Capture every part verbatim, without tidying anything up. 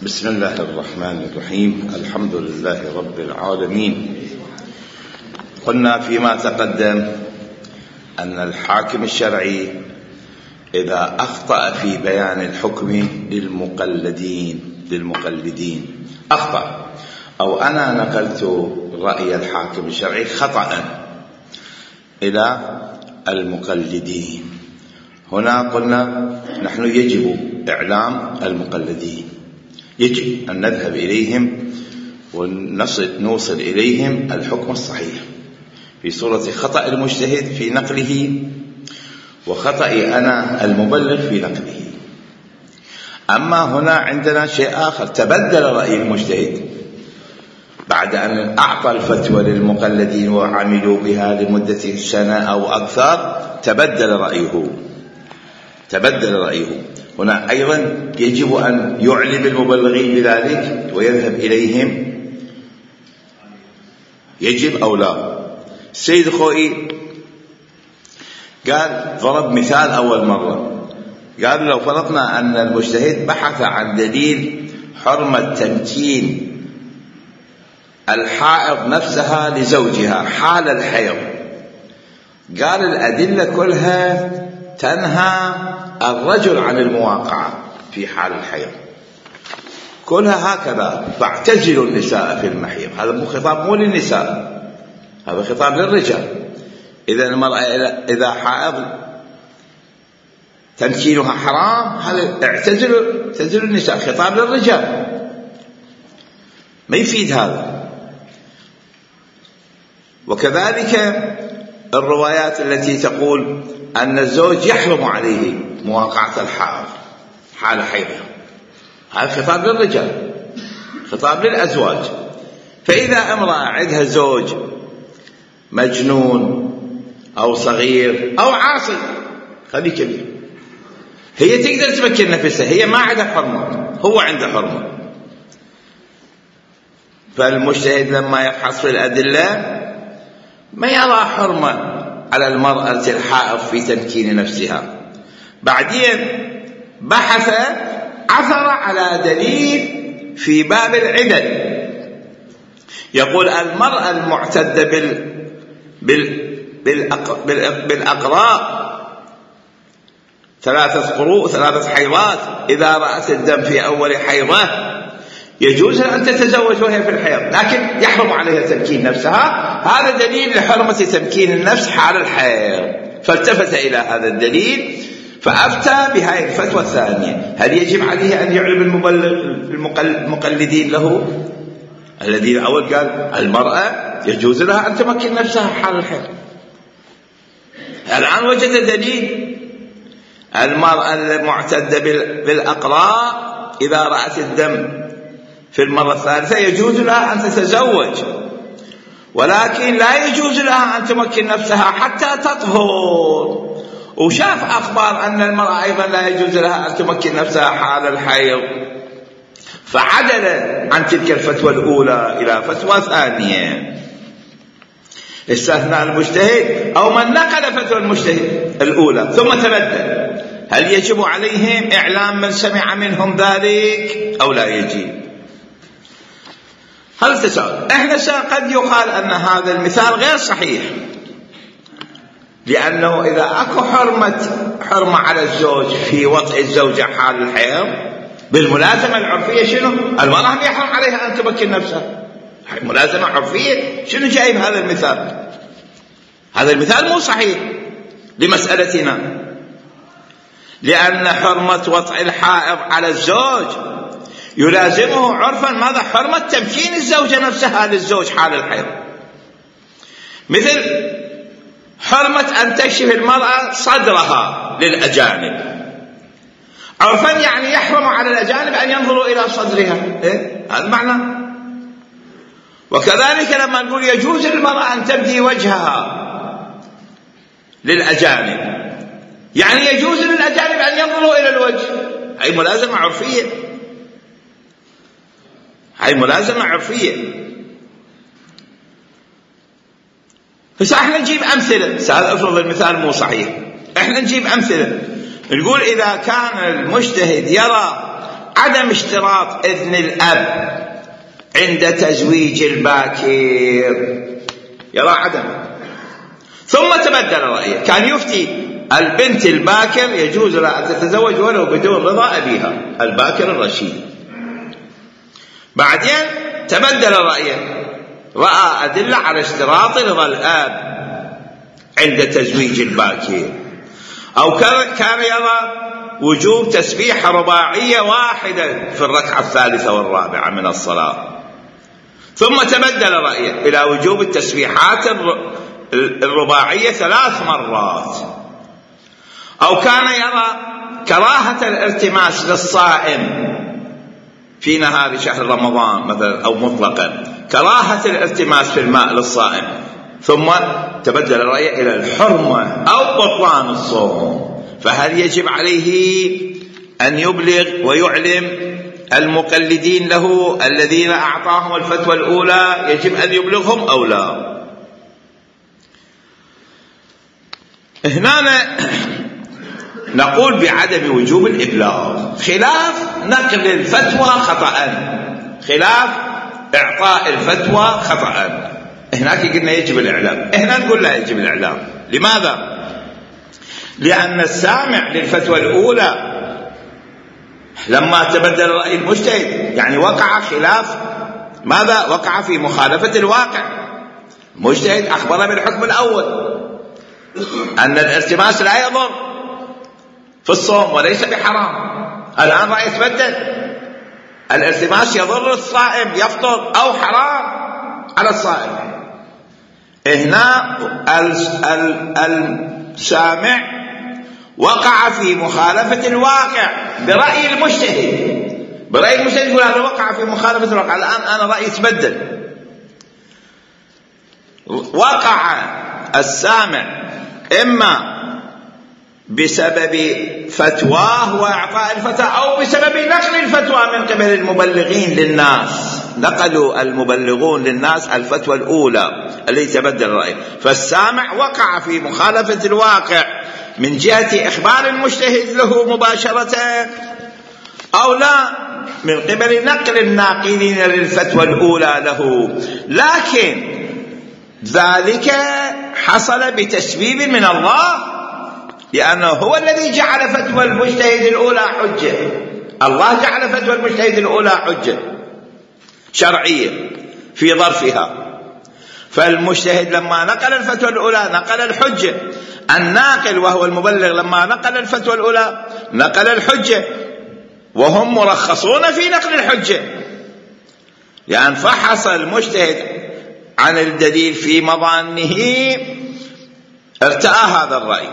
بسم الله الرحمن الرحيم. الحمد لله رب العالمين. قلنا فيما تقدم أن الحاكم الشرعي إذا أخطأ في بيان الحكم للمقلدين للمقلدين أخطأ، أو أنا نقلت رأي الحاكم الشرعي خطأ إلى المقلدين، هنا قلنا نحن يجب إعلام المقلدين، يجب أن نذهب إليهم ونوصل إليهم الحكم الصحيح في صورة خطأ المجتهد في نقله وخطأي أنا المبلغ في نقله. أما هنا عندنا شيء آخر، تبدل رأي المجتهد بعد أن أعطى الفتوى للمقلدين وعملوا بها لمدة سنة أو أكثر، تبدل رأيه تبدل رأيه هنا أيضا يجب أن يعلم المبلغين بذلك ويذهب إليهم، يجب أو لا. السيد خوئي قال ضرب مثال أول مرة، قال لو فرضنا أن المجتهد بحث عن دليل حرمة تمكين الحائض نفسها لزوجها حال الحيض، قال الأدلة كلها تنهى الرجل عن المواقعة في حال الحيض، كلها هكذا، فاعتزلوا النساء في المحيض. هذا مو خطاب مو للنساء، هذا خطاب للرجال. إذا المرأة إذا حائض تمكينها حرام، هذا اعتزلوا اعتزلوا النساء، خطاب للرجال، ما يفيد هذا. وكذلك الروايات التي تقول أن الزوج يحرم عليه مواقعة الحائض حال حيضها، هذا خطاب للرجال، خطاب للأزواج. فإذا امرأة عندها زوج مجنون أو صغير أو عاصي، خليه كبير، هي تقدر تمكن نفسها، هي ما عندها حرمة، هو عنده حرمة. فالمجتهد لما يبحث في الأدلة ما يرى حرمة على المرأة الحائض في تمكين نفسها، بعدين بحث عثر على دليل في باب العدل، يقول المرأة المعتدة بال بال بال بالأقراء ثلاثة قروء ثلاثة حيضات، إذا رأت الدم في أول حيضة يجوز أن تتزوج وهي في الحيض، لكن يحرم عليها تمكين نفسها. هذا دليل لحرمة تمكين النفس حال الحيض، فالتفت إلى هذا الدليل فأفتى بهذه الفتوى الثانية. هل يجب عليه أن يعلم المبلغ المقلدين له؟ الذي أول قال المرأة يجوز لها أن تمكن نفسها حال الحيض، الآن وجد دليل المرأة المعتدة بالأقراء إذا رأت الدم في المرة الثالثة يجوز لها أن تتزوج، ولكن لا يجوز لها أن تمكن نفسها حتى تطهر. وشاف أخبار أن المرأة أيضا لا يجوز لها أن تمكن نفسها حال الحيض، فعدل عن تلك الفتوى الأولى إلى فتوى ثانية. استثنى المجتهد أو من نقل فتوى المجتهد الأولى ثم تبدل، هل يجب عليهم إعلام من سمع منهم ذلك أو لا يجب؟ هل تسأل؟ إحنا قد يقال أن هذا المثال غير صحيح، لأنه إذا أكو حرمة حرمة على الزوج في وطئ الزوجة حال الحيض، بالملازمة العرفية شنو؟ المرأة يحرم عليها أن تمكن نفسها، ملازمة عرفية. شنو جايب هذا المثال؟ هذا المثال مو صحيح لمسألتنا، لأن حرمة وطئ الحائض على الزوج يلازمه عرفا ماذا؟ حرمة تمكين الزوجة نفسها للزوج حال الحيض، مثل حرمة أن تكشف المرأة صدرها للأجانب، عرفا يعني يحرم على الأجانب أن ينظروا إلى صدرها، إيه؟ هذا معنى. وكذلك لما نقول يجوز للمرأة أن تبدي وجهها للأجانب، يعني يجوز للأجانب أن ينظروا إلى الوجه، هي ملازمة عرفية، هي ملازمة عرفية. فاحنا نجيب أمثلة، هذا افرض المثال مو صحيح، احنا نجيب أمثلة نقول إذا كان المجتهد يرى عدم اشتراط إذن الأب عند تزويج الباكر، يرى عدم. ثم تبدل رأيه، كان يفتي البنت الباكر يجوز لها أن تتزوج ولو بدون رضا أبيها الباكر الرشيد. بعدين تبدل رأيه، رأى أدلة على اشتراط رضا الآب عند تزويج الباكر، أو كان يرى وجوب تسبيحة رباعية واحدة في الركعة الثالثة والرابعة من الصلاة. ثم تبدل رأيه إلى وجوب التسبيحات الرباعية ثلاث مرات. أو كان يرى كراهة الالتماس للصائم في نهار شهر رمضان مثلا، أو مطلقا كراهة الالتماس في الماء للصائم. ثم تبدل رأيه إلى الحرمة أو بطلان الصوم. فهل يجب عليه أن يبلغ ويعلم المقلدين له الذين أعطاهم الفتوى الأولى، يجب أن يبلغهم أو لا؟ هنا نقول بعدم وجوب الإبلاغ، خلاف نقل الفتوى خطأ، خلاف إعطاء الفتوى خطأ. هناك قلنا يجب الإعلام، هنا نقول لا يجب الإعلام. لماذا؟ لأن السامع للفتوى الأولى لما تبدل رأي المجتهد يعني وقع خلاف ماذا؟ وقع في مخالفة الواقع. المجتهد أخبر بالحكم الأول أن الالتماس لا يضر في الصوم وليس بحرام. الآن رأي يتبدل، الالتماس يضر الصائم يفطر أو حرام على الصائم. هنا السامع وقع في مخالفة الواقع برأي المجتهد، برأي المجتهد يقول هذا وقع في مخالفة الواقع. الآن أنا رأيي يتبدل، وقع السامع إما بسبب فتواه وإعطاء الفتوى أو بسبب نقل الفتوى من قبل المبلغين للناس، نقلوا المبلغون للناس الفتوى الأولى التي تبدل الرأي. فالسامع وقع في مخالفة الواقع من جهة إخبار المجتهد له مباشرة أو لا من قبل نقل الناقلين للفتوى الأولى له، لكن ذلك حصل بتسبيب من الله، لأنه هو الذي جعل فتوى المجتهد الأولى حجة. الله جعل فتوى المجتهد الأولى حجة شرعية في ظرفها. فالمجتهد لما نقل الفتوى الأولى نقل الحجة، الناقل وهو المبلغ لما نقل الفتوى الأولى نقل الحجة، وهم مرخصون في نقل الحجة، لأن فحص المجتهد عن الدليل في مظانه ارتأى هذا الرأي.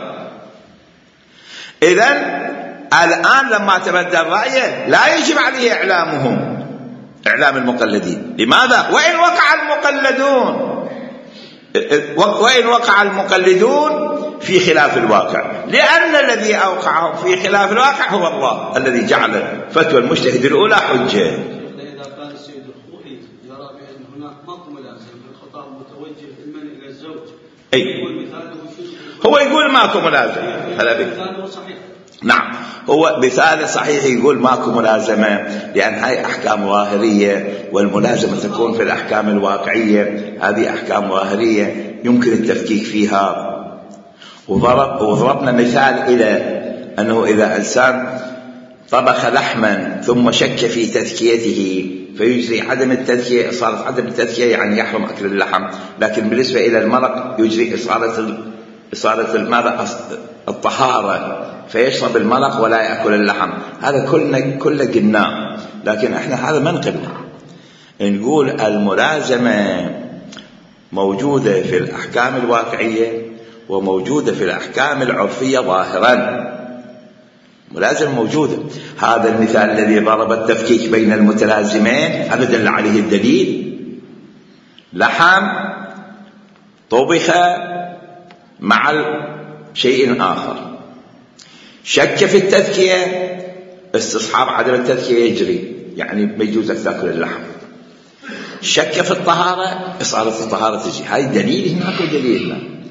إذن الآن لما تبدل رأيه لا يجب عليه إعلامهم، إعلام المقلدين. لماذا؟ وإن وقع المقلدون وإن وقع المقلدون في خلاف الواقع، لأن الذي أوقعهم في خلاف الواقع هو الله الذي جعل فتوى المجتهد الأولى حجة. إذا كان السيد الخوئي يرى بأن هناك ماكو ملازمة الخطاب متوجه إما إلى الزوج، أي هو يقول ماكو ملازمة، هذا مثاله صحيح. نعم، هو مثال صحيح يقول ماكو ملازمة، لأن هاي أحكام ظاهرية، والملازمة تكون في الأحكام الواقعية. هذه أحكام ظاهرية يمكن التفكيك فيها. وضرب وضربنا مثال إلى أنه إذا إنسان طبخ لحما ثم شك في تذكيته فيجري عدم التذكية، إصالة عدم التذكية يعني يحرم أكل اللحم، لكن بالنسبة إلى المرق يجري إصالة إصالة ماذا؟ الطهارة، فيشرب المرق ولا يأكل اللحم. هذا كلنا كله قلناه، لكن احنا هذا ما نقله. نقول الملازمة موجودة في الأحكام الواقعية وموجودة في الأحكام العرفية ظاهرا، ملازمة موجودة. هذا المثال الذي ضرب التفكيك بين المتلازمين هذا دل عليه الدليل. لحم طبخ مع شيء آخر، شك في التذكية، استصحاب عدم التذكية يجري، يعني ما يجوز أن تأكل اللحم. شك في الطهارة، إصالة الطهارة تجي. هاي دليل هناك ودليل هنا.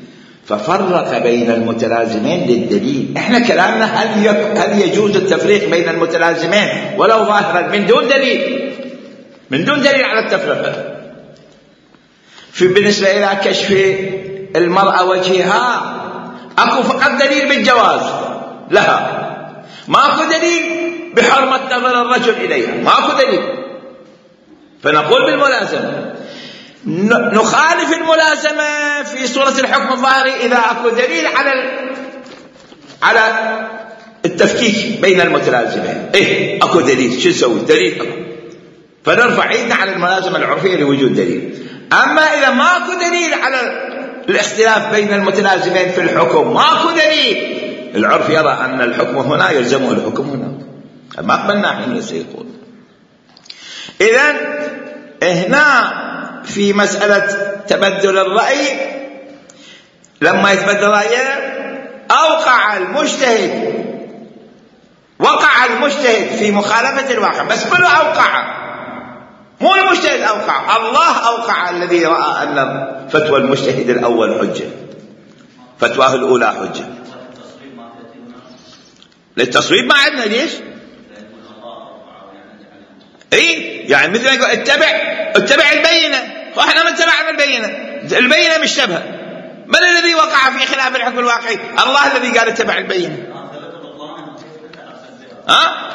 ففرق بين المتلازمين للدليل. احنا كلامنا هل هل يجوز التفريق بين المتلازمين ولو ظاهرا من دون دليل، من دون دليل على التفرقة. في بالنسبة إلى كشف المرأة وجهها أكو فقط دليل بالجواز لها، ماكو دليل بحرمة نظر الرجل إليها، ماكو دليل. فنقول بالملازمة نخالف الملازمة في صورة الحكم الظاهري إذا أكو دليل على على التفكيك بين المتلازمين. إيه أكو دليل، شو نسوي؟ دليل أكو، فنرفع ايدنا على الملازمة العرفية لوجود دليل. أما إذا ماكو دليل على الاختلاف بين المتلازمين في الحكم، ماكو دليل، العرف يرى أن الحكم هنا يلزمه الحكم هنا، ما قبلنا حين سيقول. إذن هنا في مسألة تبدل الرأي، لما يتبدل رأيه أوقع المجتهد، وقع المجتهد في مخالفة الواقع، بس كله أوقع، مو المجتهد أوقع، الله أوقع الذي رأى أن فتوى المجتهد الأول حجة، فتواه الأولى حجة. للتصويب ما عندنا، ليش؟ اي يعني مثل ما يقول اتبع اتبع البينة، واحنا ما اتبعنا البينة، البينة مش شبهة. من الذي وقع في خلاف الحكم الواقعي؟ الله الذي قال اتبع البينة. ها؟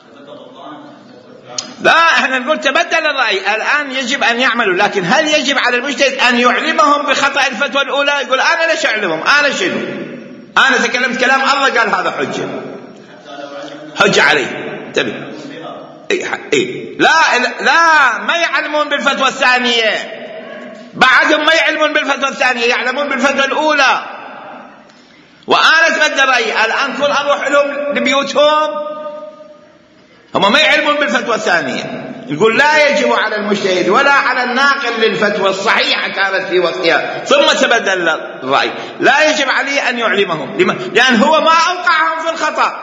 لا، احنا نقول تبدل الرأي، الآن يجب أن يعملوا، لكن هل يجب على المجتهد أن يعلمهم بخطأ الفتوى الأولى؟ يقول أنا ليش أعلمهم؟ أنا شنو؟ أنا تكلمت كلام الله قال هذا حجة، حجة عليه. انتبه. إيه؟ لا لا، ما يعلمون بالفتوى الثانية، بعدهم ما يعلمون بالفتوى الثانية، يعلمون بالفتوى الأولى. وأنا تبدل رأيي الآن، كل أروح لهم لبيوتهم هم ما يعلمون بالفتوى الثانية. يقول لا يجب على المجتهد ولا على الناقل للفتوى الصحيحة كانت في وقتها ثم تبدل الرأي، لا يجب عليه أن يعلمهم. لما؟ لأن هو ما أوقعهم في الخطأ.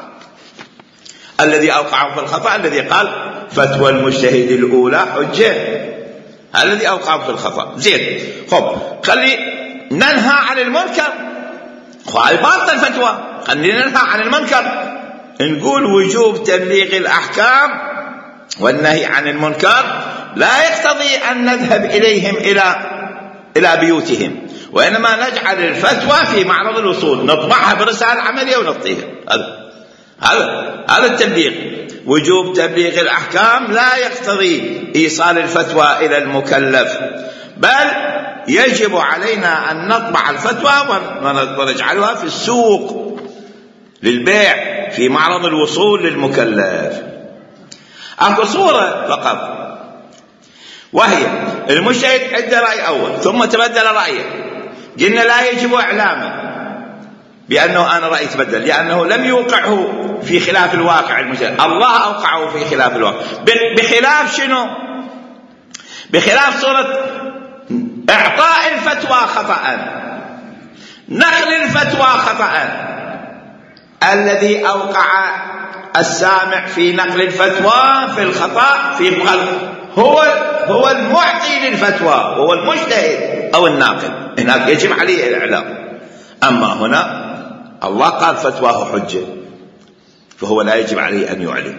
الذي أوقعهم في الخطأ الذي قال فتوى المجتهد الأولى حجة، الذي أوقعهم في الخطأ. زين، خب خلي ننهى عن المنكر، خلي باطل الفتوى، خلينا ننهى عن المنكر. نقول وجوب تبليغ الأحكام والنهي عن المنكر لا يقتضي أن نذهب إليهم إلى إلى بيوتهم، وإنما نجعل الفتوى في معرض الوصول، نطبعها برسالة عملية ونعطيها. هذا هذا هذا التبليغ. وجوب تبليغ الأحكام لا يقتضي إيصال الفتوى إلى المكلف، بل يجب علينا أن نطبع الفتوى ونجعلها في السوق للبيع في معرض الوصول للمكلف. أكو صورة فقط، وهي المجتهد عنده رأي أول ثم تبدل رأيه، قلنا لا يجب إعلامه بأنه أنا رأيي تبدل، لأنه لم يوقعه في خلاف الواقع المجتهد، الله أوقعه في خلاف الواقع. بخلاف شنو؟ بخلاف صورة إعطاء الفتوى خطأ، نقل الفتوى خطأ. الذي أوقع السامع في نقل الفتوى في الخطأ في هو هو المعطي للفتوى، هو المجتهد أو الناقل، هناك يجب عليه الإعلام. أما هنا الله قال فتواه حجة، فهو لا يجب عليه أن يعلم.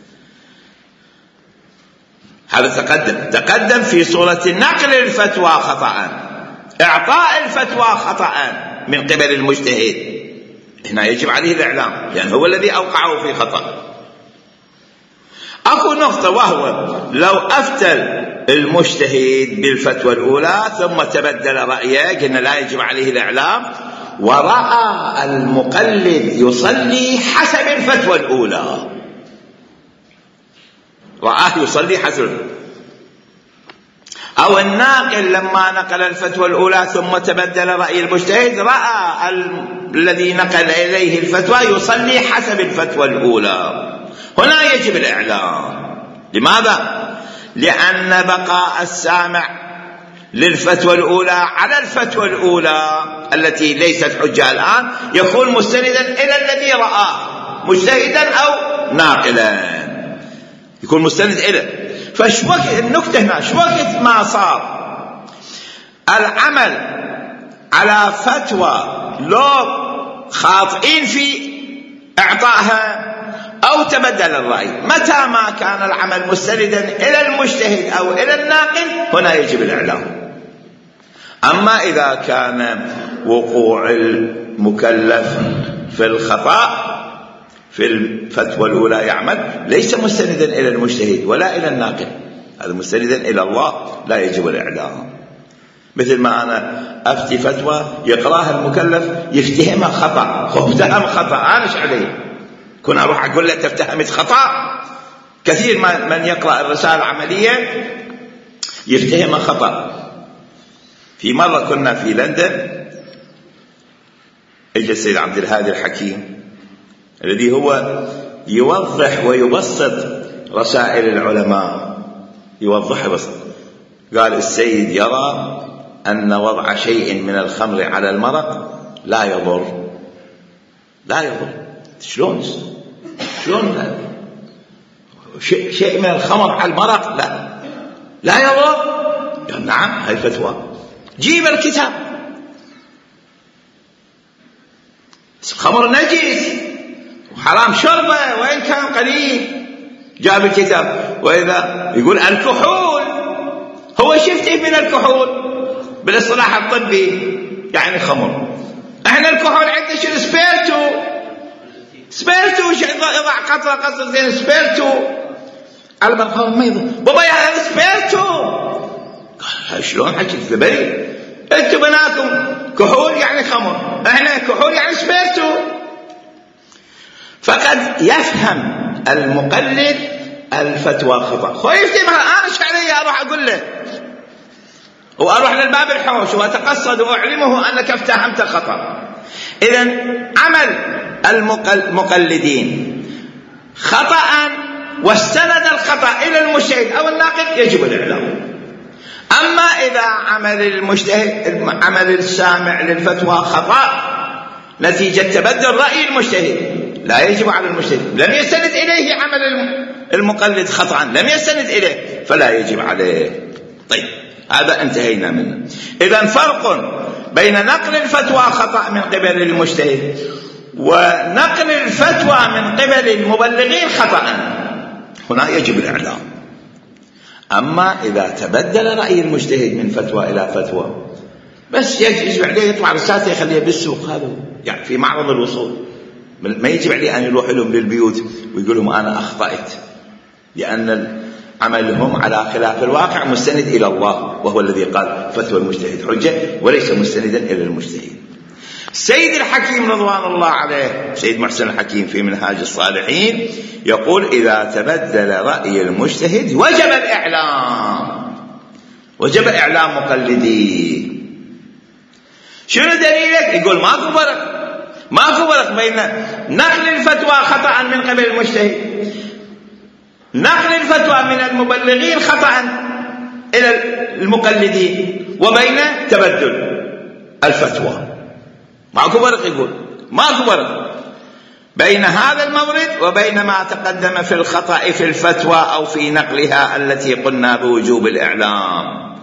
هذا تقدم تقدم في صورة نقل الفتوى خطأ، إعطاء الفتوى خطأ من قبل المجتهد، هنا يجب عليه الإعلام لأن هو الذي أوقعه في خطأ. أكو نقطة، وهو لو أفتى المجتهد بالفتوى الأولى ثم تبدل رأيه، قلنا لا يجب عليه الإعلام، ورأى المقلد يصلي حسب الفتوى الأولى، رآه يصلي حسب، أو الناقل لما نقل الفتوى الأولى ثم تبدل رأي المجتهد رأى الذي نقل إليه الفتوى يصلي حسب الفتوى الأولى، هنا يجب الإعلام. لماذا؟ لأن بقاء السامع للفتوى الأولى على الفتوى الأولى التي ليست حجة الآن يكون مستندا إلى الذي رآه، مجتهدا أو ناقلا يكون مستند إليه. فش وقت النكتة هنا، شو وقت ما صار العمل على فتوى لو خاطئين في إعطائها أو تبدل الرأي، متى ما كان العمل مستندا إلى المجتهد أو إلى الناقل هنا يجب الإعلام. أما إذا كان وقوع المكلف في الخطأ في الفتوى الأولى يعمل ليس مستندا إلى المجتهد ولا إلى الناقل، هذا مستندا إلى الله، لا يجب الإعلام. مثل ما أنا أفتي فتوى يقراها المكلف يفتهمها خطأ، افتهم خطأ أنا إيش عليه؟ كن أروح أقول له تفتهمت خطأ؟ كثير من يقرأ الرسالة العملية يفتهمها خطأ. في مرة كنا في لندن، اجى السيد عبد الهادي الحكيم الذي هو يوضح ويبسط رسائل العلماء، يوضح بس. قال السيد يرى أن وضع شيء من الخمر على المرق لا يضر. لا يضر؟ شلون شلون شيء من الخمر على المرق لا لا يضر؟ قال نعم هاي فتوى، جيب الكتاب. الخمر نجس وحرام شربه وإن كان قليل، جاب الكتاب. وإذا يقول الكحول، هو شفت إيه من الكحول بالاصطلاح الطبي؟ يعني خمر. احنا الكحول عندنا شنو؟ سبيرتو. سبيرتو يضع قطرة قطرة زين سبيرتو على الخمر ما يضر. بابا هذا سبيرتو. قال شلون حكيت ذبري؟ انتم بناكم كحول يعني خمر، احنا كحول يعني سبيرتو. فقد يفهم المقلد الفتوى خطأ، هو يفتهمها. انا ايش علي اروح اقول له واروح للباب الحوش واتقصد واعلمه انك افتهمت خطأ؟ اذا عمل المقلدين خطأ واستند الخطأ الى المجتهد او الناقد يجب الاعلام. اما اذا عمل المجتهد عمل السامع للفتوى خطأ نتيجة تبدل رأي المجتهد لا يجب على المجتهد، لم يستند إليه عمل المقلد خطأ، لم يستند إليه فلا يجب عليه. طيب هذا انتهينا منه. إذن فرق بين نقل الفتوى خطأ من قبل المجتهد ونقل الفتوى من قبل المبلغين خطأ، هنا يجب الإعلام. أما إذا تبدل رأي المجتهد من فتوى إلى فتوى بس يجب عليه يطلع رسالته يخليها بالسوق، هذا يعني في معرض الوصول، ما يجب عليه أن يروح لهم للبيوت ويقول لهم أنا أخطأت، لأن عملهم على خلاف الواقع مستند إلى الله، وهو الذي قال فتوى المجتهد حجة وليس مستندا إلى المجتهد. سيد الحكيم رضوان الله عليه، سيد محسن الحكيم في منهاج الصالحين يقول إذا تبدل رأي المجتهد وجب الإعلام، وجب إعلام مقلديه. شنو دليلك؟ يقول ماكو فرق، ماكو فرق بين نقل الفتوى خطأ من قبل المجتهد، نقل الفتوى من المبلغين خطأ إلى المقلدين، وبين تبدل الفتوى. ماكو فرق، يقول ماكو فرق بين هذا المورد وبين ما تقدم في الخطأ في الفتوى أو في نقلها التي قلنا بوجوب الإعلام،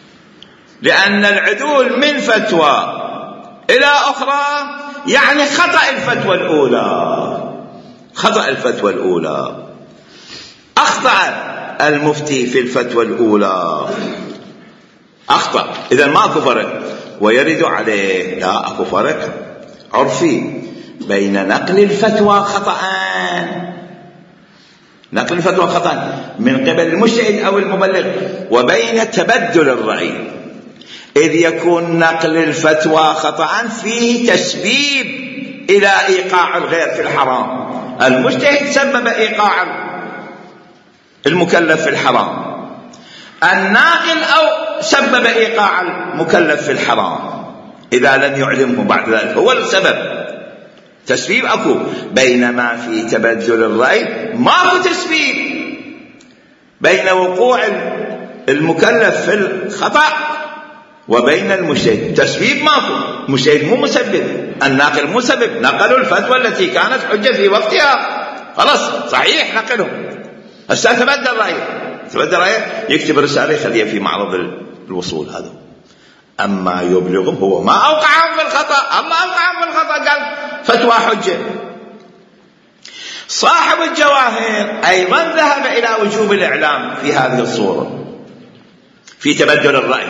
لأن العدول من فتوى إلى أخرى يعني خطأ الفتوى الأولى، خطأ الفتوى الأولى. أخطأ المفتي في الفتوى الأولى، أخطأ، إذا ماكو فرق ويرد عليه. لا أكو فرق عرفي بين نقل الفتوى خطأ، نقل الفتوى خطأ من قبل المجتهد أو المبلغ، وبين تبدل الرأي، إذ يكون نقل الفتوى خطأ فيه تسبيب إلى إيقاع الغير في الحرام. المجتهد سبب إيقاع المكلف في الحرام، الناقل أو سبب إيقاع المكلف في الحرام إذا لم يعلمه بعد ذلك، هو السبب، تسبيب أكو. بينما في تبدل الرأي ماكو تسبيب بين وقوع المكلف في الخطأ وبين المجتهد، تسبيب ماكو، المجتهد مو مسبب، الناقل مو مسبب، نقلوا الفتوى التي كانت حجة في وقتها، خلاص صحيح نقلهم، هسه تبدل رأيه، تبدل رأيه يكتب رسالة يخليها في معرض الوصول. هذا أما يبلغهم هو ما أوقعهم في الخطأ. أما أوقعهم في الخطأ قال فتوى حجة. صاحب الجواهر أيضا ذهب إلى وجوب الإعلام في هذه الصورة في تبدل الرأي.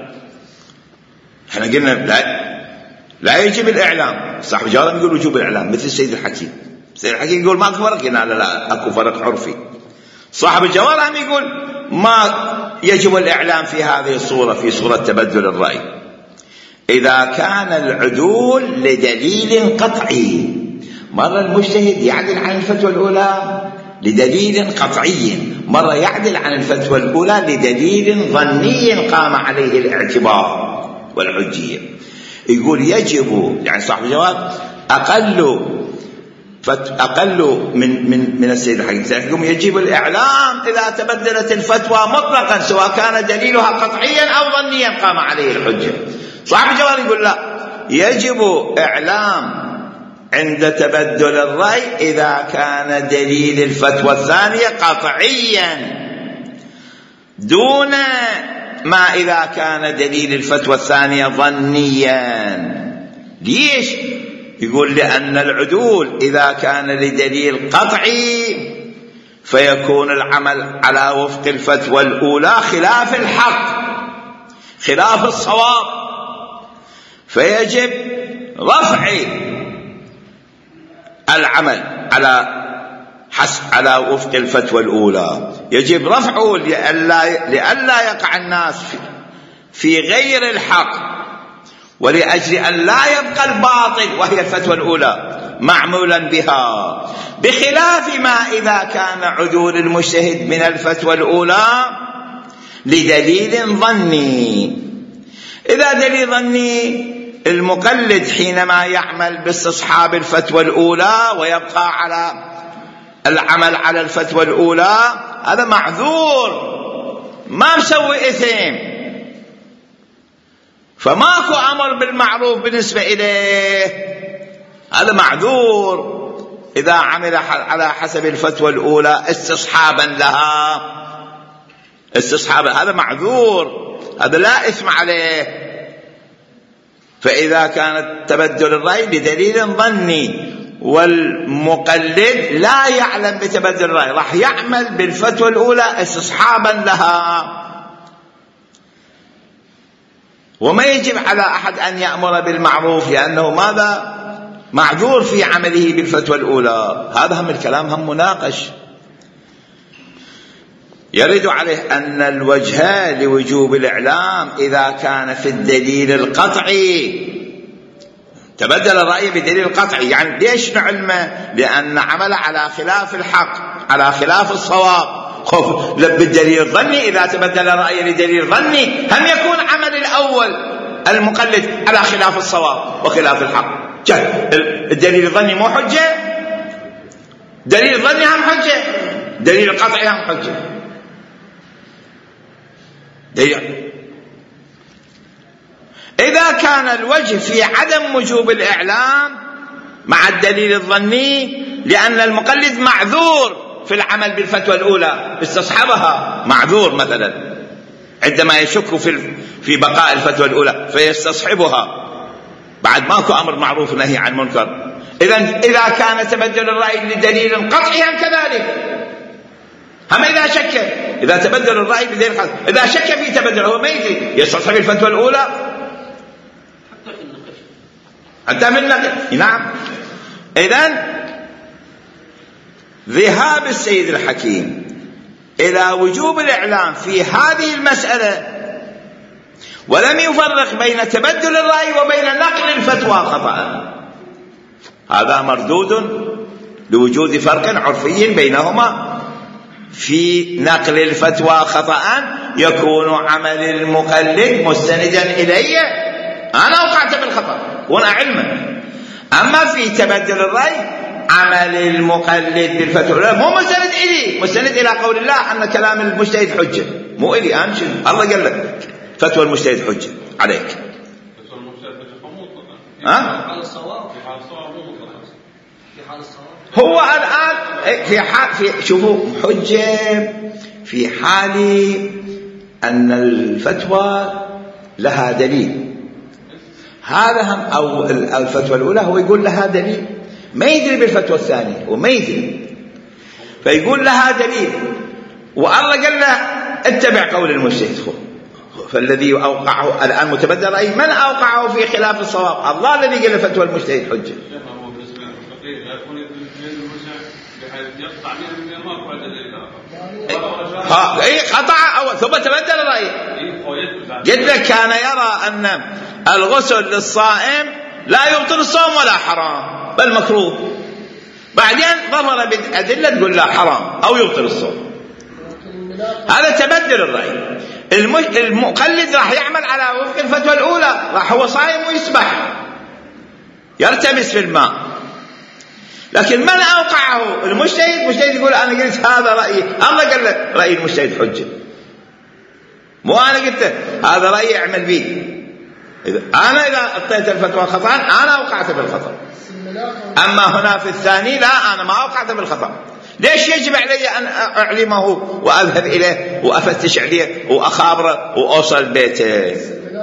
احنا قلنا لا, لا يجب الإعلام. صاحب الجواهر يقول وجوب الإعلام مثل السيد الحكيم. السيد الحكيم يقول ما فرق. لا لا أكو فرق عرفي. صاحب الجواهر هم يقول ما يجب الإعلام في هذه الصورة في صورة تبدل الرأي إذا كان العدول لدليل قطعي. مرة المجتهد يعدل عن الفتوى الأولى لدليل قطعي، مرة يعدل عن الفتوى الأولى لدليل ظني قام عليه الاعتبار والحجية. يقول يجب، يعني صاحب الجواب أقل أقل من من من السيد الحكيم يجب الإعلام إذا تبدلت الفتوى مطلقا سواء كان دليلها قطعيا أو ظنيا قام عليه الحجة. صاحب الجواب يقول لا، يجب إعلام عند تبدل الرأي إذا كان دليل الفتوى الثانية قطعيا دون ما إذا كان دليل الفتوى الثانية ظنيا. ليش؟ يقول لأن العدول إذا كان لدليل قطعي فيكون العمل على وفق الفتوى الأولى خلاف الحق خلاف الصواب، فيجب رفع العمل على حسب على وفق الفتوى الأولى، يجب رفعه لئلا لئلا يقع الناس في غير الحق، ولأجل أن لا يبقى الباطل وهي الفتوى الأولى معمولا بها، بخلاف ما إذا كان عدول المجتهد من الفتوى الأولى لدليل ظني. إذا دليل ظني المقلد حينما يعمل باستصحاب الفتوى الأولى ويبقى على العمل على الفتوى الأولى هذا معذور، ما مسوي إثم، فماكو أمر بالمعروف بالنسبة إليه، هذا معذور إذا عمل على حسب الفتوى الأولى استصحابا لها استصحابا، هذا معذور، هذا لا إثم عليه. فإذا كانت تبدل الرأي لدليل ظني والمقلد لا يعلم بتبدل الرأي راح يعمل بالفتوى الأولى استصحابا لها، وما يجب على أحد أن يأمر بالمعروف لأنه ماذا معذور في عمله بالفتوى الأولى. هذا هم الكلام هم مناقش. يرد عليه أن الوجه لوجوب الإعلام إذا كان في الدليل القطعي، تبدل الرأي بدليل قطعي، يعني ليش نعلمه؟ لأن عمل على خلاف الحق على خلاف الصواب. خوف بالدليل الظني إذا تبدل الرأي لدليل ظني هم يكون عمل الأول المقلد على خلاف الصواب وخلاف الحق. الدليل الظني مو حجة، دليل الظني هم حجة، دليل القطعي هم حجة. دليل. إذا كان الوجه في عدم وجوب الإعلام مع الدليل الظني لأن المقلد معذور في العمل بالفتوى الأولى استصحبها، معذور مثلا عندما يشك في في بقاء الفتوى الأولى فيستصحبها بعد ماكو أمر معروف نهي عن منكر. إذا إذا كان تبدل الرأي لدليل قطعي هم كذلك، هم إذا شك إذا تبدل الرأي بدليل قطعي، إذا شك في تبدل هو ما يدري يستصحب الفتوى الأولى حتى من النقل. نعم. إذن ذهاب السيد الحكيم إلى وجوب الإعلام في هذه المسألة ولم يفرق بين تبدل الرأي وبين نقل الفتوى خطأ، هذا مردود لوجود فرق عرفي بينهما. في نقل الفتوى خطأ يكون عمل المقلد مستندا إليه، أنا وقعت بالخطأ وأنا علمه. أما في تبدل الرأي عمل المقلد بالفتوى مو مستند إلي، مستند إلى قول الله أن كلام المجتهد حجة، مو إلي أنا شنو الله قال لك فتوى المجتهد حجة عليك. ها؟ هو الآن في حال في شوفوا حجة في حال أن الفتوى لها دليل. هذا هم أو الفتوى الأولى هو يقول لها دليل، ما يدري بالفتوى الثانية وما يدري، فيقول لها دليل. والله قال له اتبع قول المجتهد، فالذي أوقعه الآن متبدل رأي من أوقعه في خلاف الصواب؟ الله الذي قال فتوى المجتهد حجة. ها اي قطع أو ثم تبدل الرأي. قد لك كان يرى أن الغسل للصائم لا يبطل الصوم ولا حرام بل مكروه، بعدين ظهر بالأدلة تقول لا حرام أو يبطل الصوم. هذا تبدل الرأي. المقلد راح يعمل على وفق الفتوى الأولى، راح هو صائم ويسبح يرتبس في الماء، لكن من أوقعه؟ المجتهد. المجتهد يقول أنا قلت هذا رأيي، الله قال لك رأي المجتهد حجة، مو أنا قلت هذا رأيي اعمل به. أنا إذا أعطيت الفتوى خطأ أنا أوقعت بالخطأ، أما هنا في الثاني لا، أنا ما أوقعت بالخطأ. ليش يجب علي أن أعلمه وأذهب إليه وأفتش عليه وأخابره وأوصل بيته؟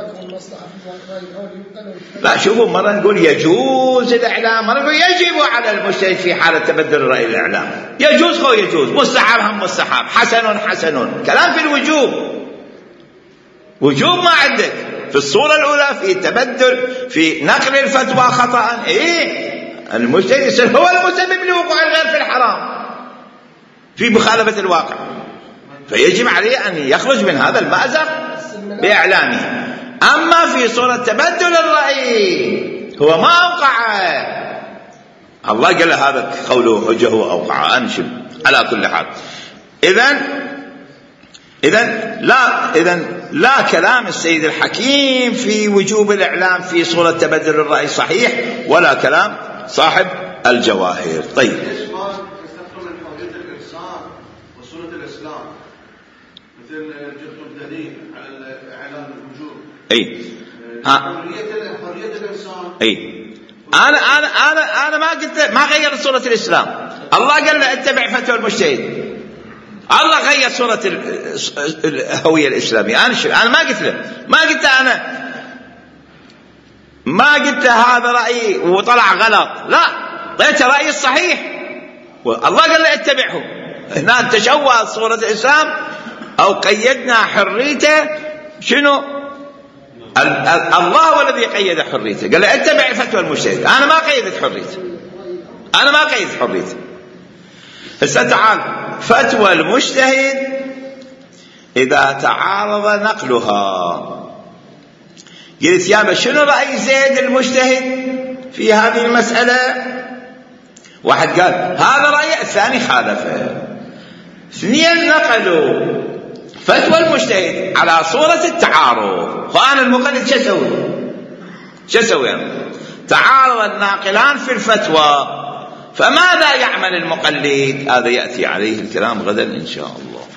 لا شوفوا، مرة نقول يجوز الإعلام، مرة نقول يجب على المجتهد في حالة تبدل الرأي الإعلام. يجوز هو يجوز، مستحب هم مستحب، حسن حسن. كلام في الوجوب، وجوب ما عندك في الصورة الأولى في تبدل في نقل الفتوى خطأ. إيه المجتهد يصير هو المسبب لوقوع الغير في الحرام في مخالفة الواقع، فيجب عليه أن يخرج من هذا المأزق بإعلامه. أما في صورة تبدل الرأي هو ما أوقعه، الله قال له هذا قوله حجة هو أوقعه أنشب على كل حال. إذن إذن لا إذن لا كلام السيد الحكيم في وجوب الإعلام في صورة تبدل الرأي صحيح، ولا كلام صاحب الجواهر. طيب اي حرية الإنسان. اي انا انا انا انا ما قلت ما غير صورة الإسلام. الله قال له اتبع فتوى المجتهد، الله غير صورة الهوية الإسلامية. انا شو انا ما قلت له، ما قلت انا ما قلت هذا رأيي وطلع غلط، لا قلت رأيي الصحيح والله قال له اتبعه. هنا تشوه صورة الإسلام او قيدنا حريته. شنو؟ الله هو الذي قيد حريته، قال له اتبع فتوى المجتهد. انا ما قيدت حريته، انا ما قيدت حريته. هسه تعال، فتوى المجتهد اذا تعارض نقلها، قلت يا شنو رأي زيد المجتهد في هذه المسألة؟ واحد قال هذا رأي، الثاني خالفه. اثنين نقلوا فتوى المجتهد على صورة التعارض، فأنا المقلد شو أسوي؟ شو أسوي يعني؟ تعارض الناقلان في الفتوى، فماذا يعمل المقلد؟ هذا يأتي عليه الكلام غدا إن شاء الله.